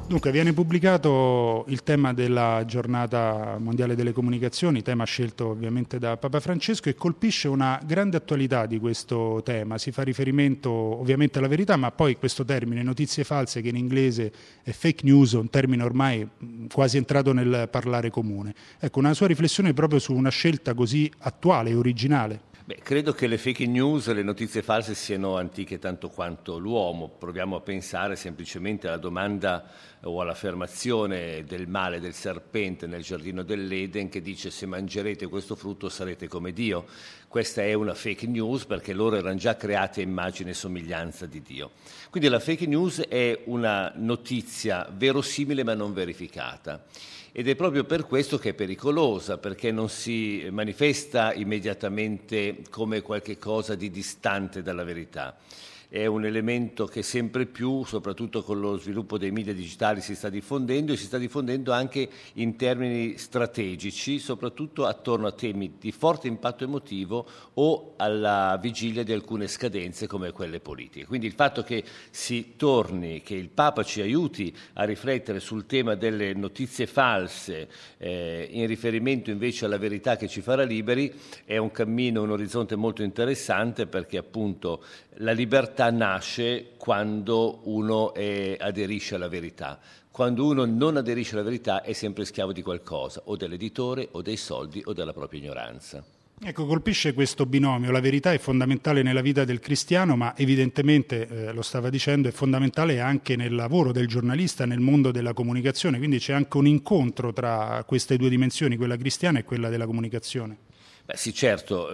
Dunque, viene pubblicato il tema della giornata mondiale delle comunicazioni, tema scelto ovviamente da Papa Francesco, e colpisce una grande attualità di questo tema. Si fa riferimento ovviamente alla verità, ma poi questo termine, notizie false, che in inglese è fake news, un termine ormai quasi entrato nel parlare comune. Ecco, una sua riflessione proprio su una scelta così attuale e originale. Beh, credo che le fake news, le notizie false siano antiche tanto quanto l'uomo. Proviamo a pensare semplicemente alla domanda o all'affermazione del male del serpente nel giardino dell'Eden, che dice: se mangerete questo frutto sarete come Dio. Questa è una fake news perché loro erano già creati a immagine e somiglianza di Dio. Quindi la fake news è una notizia verosimile ma non verificata. Ed è proprio per questo che è pericolosa, perché non si manifesta immediatamente come qualche cosa di distante dalla verità. È un elemento che sempre più, soprattutto con lo sviluppo dei media digitali, si sta diffondendo, e si sta diffondendo anche in termini strategici, soprattutto attorno a temi di forte impatto emotivo o alla vigilia di alcune scadenze come quelle politiche. Quindi il fatto che si torni, che il Papa ci aiuti a riflettere sul tema delle notizie false in riferimento invece alla verità che ci farà liberi, è un cammino, un orizzonte molto interessante, perché appunto la libertà nasce quando uno aderisce alla verità. Quando uno non aderisce alla verità è sempre schiavo di qualcosa, o dell'editore, o dei soldi, o della propria ignoranza. Ecco, colpisce questo binomio. La verità è fondamentale nella vita del cristiano, ma evidentemente, lo stava dicendo, è fondamentale anche nel lavoro del giornalista, nel mondo della comunicazione. Quindi c'è anche un incontro tra queste due dimensioni, quella cristiana e quella della comunicazione. Beh, sì, certo,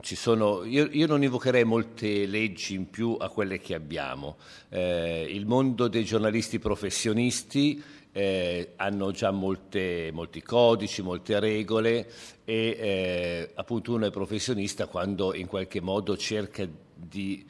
io non invocherei molte leggi in più a quelle che abbiamo. Il mondo dei giornalisti professionisti hanno già molti codici, molte regole, e appunto uno è professionista quando in qualche modo cerca di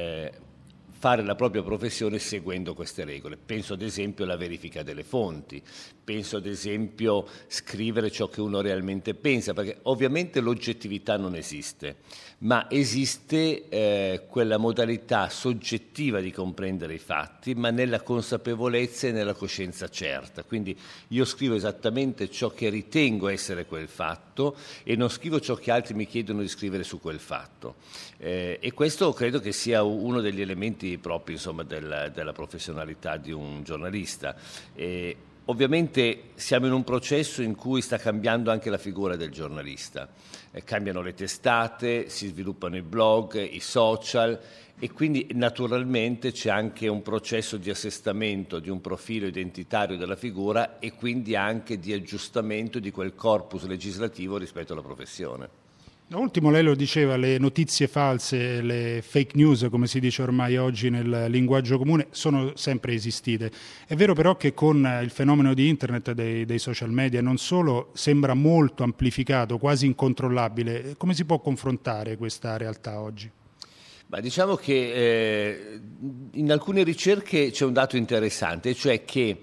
fare la propria professione seguendo queste regole. Penso ad esempio alla verifica delle fonti, penso ad esempio scrivere ciò che uno realmente pensa, perché ovviamente l'oggettività non esiste, ma esiste quella modalità soggettiva di comprendere i fatti, ma nella consapevolezza e nella coscienza certa. Quindi io scrivo esattamente ciò che ritengo essere quel fatto e non scrivo ciò che altri mi chiedono di scrivere su quel fatto. E questo credo che sia uno degli elementi propri, insomma, della professionalità di un giornalista. Ovviamente siamo in un processo in cui sta cambiando anche la figura del giornalista. Cambiano le testate, si sviluppano i blog, i social, e quindi naturalmente c'è anche un processo di assestamento di un profilo identitario della figura e quindi anche di aggiustamento di quel corpus legislativo rispetto alla professione. Da ultimo, lei lo diceva, le notizie false, le fake news, come si dice ormai oggi nel linguaggio comune, sono sempre esistite. È vero però che con il fenomeno di internet, dei social media, non solo sembra molto amplificato, quasi incontrollabile. Come si può confrontare questa realtà oggi? Ma diciamo che in alcune ricerche c'è un dato interessante, cioè che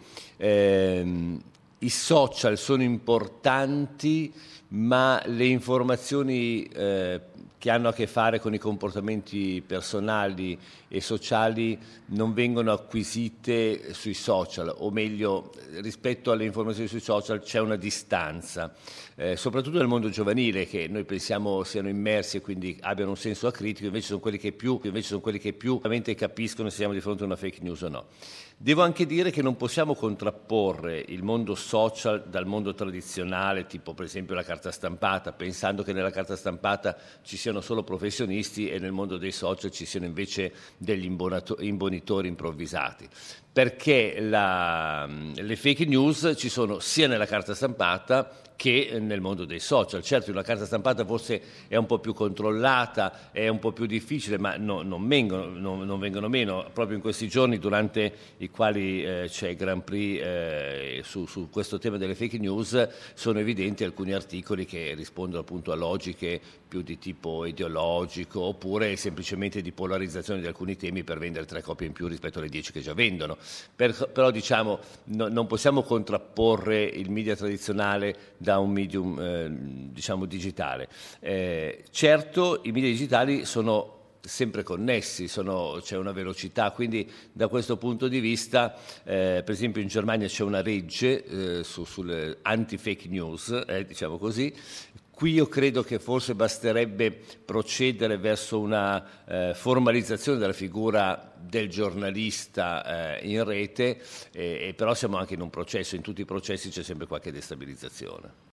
i social sono importanti, ma le informazioni che hanno a che fare con i comportamenti personali e sociali non vengono acquisite sui social, o meglio, rispetto alle informazioni sui social c'è una distanza, soprattutto nel mondo giovanile, che noi pensiamo siano immersi e quindi abbiano un senso acritico, invece sono quelli che più veramente capiscono se siamo di fronte a una fake news o no. Devo anche dire che non possiamo contrapporre il mondo social dal mondo tradizionale, tipo per esempio la carta stampata, pensando che nella carta stampata ci siano solo professionisti e nel mondo dei social ci siano invece degli imbonitori improvvisati. Perché le fake news ci sono sia nella carta stampata che nel mondo dei social. Certo, una carta stampata forse è un po' più controllata, è un po' più difficile, ma non vengono meno. Proprio in questi giorni, durante i quali c'è il Grand Prix su questo tema delle fake news, sono evidenti alcuni articoli che rispondono appunto a logiche più di tipo ideologico, oppure semplicemente di polarizzazione di alcuni temi per vendere 3 copie in più rispetto alle 10 che già vendono. Però diciamo non possiamo contrapporre il media tradizionale da un medium diciamo digitale. Certo, i media digitali sono sempre connessi, c'è una velocità, quindi da questo punto di vista, per esempio in Germania c'è una legge sulle anti-fake news, diciamo così. Qui io credo che forse basterebbe procedere verso una formalizzazione della figura del giornalista in rete, però siamo anche in un processo, in tutti i processi c'è sempre qualche destabilizzazione.